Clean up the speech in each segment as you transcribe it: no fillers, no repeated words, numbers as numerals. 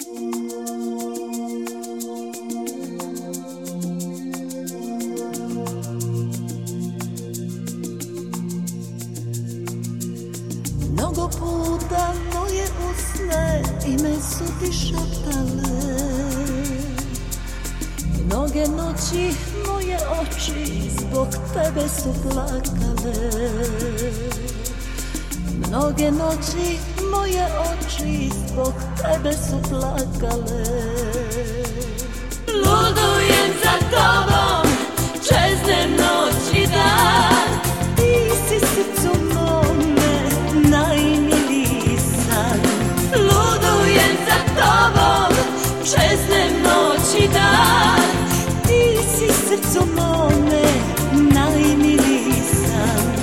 Mnogo puta moje usne ime su ti šaptale, mnoge noći moje oči zbog tebe su plakale. Mnoge noći moje oči zbog tebe su plakale. Ludujem za tobom, čeznem noć i dan. Ti si srcu mome najmiliji san. Ludujem za tobom, čeznem noć i dan. Ti si srcu mome najmiliji san.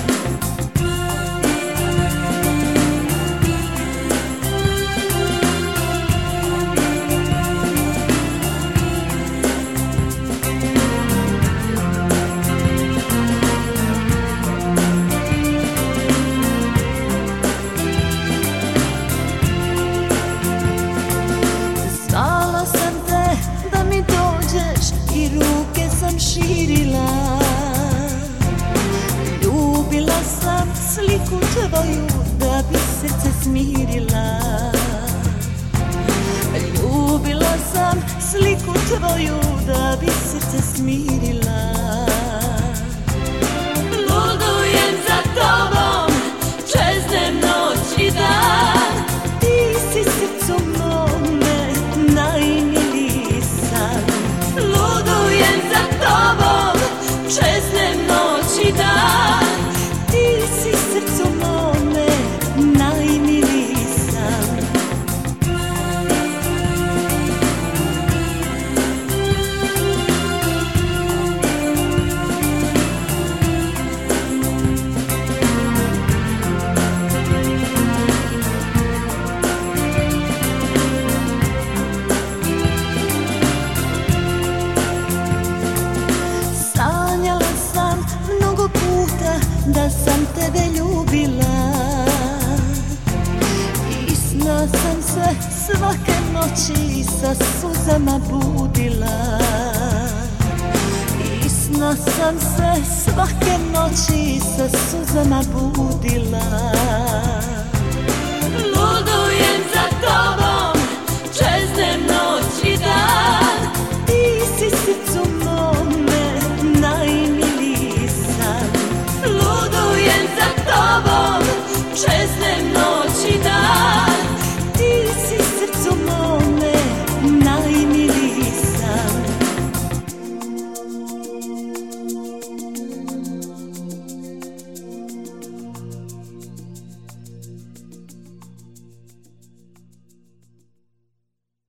Širila, ljubila sam sliku tvoju da bi srce smirila. Ljubila sam sliku tvoju da bi srce smirila. Ludujem za tobom, čeznem noć i dan. Ti si srcu mome najmiliji san. Ludujem za tobom, čeznem noć i dan. Ti si srcu mome najmiliji san. Da sam tebe ljubila i sna sam se svake noći sa suzama budila. I sna sam se svake noći sa suzama budila. Ludujem za tobom, čeznem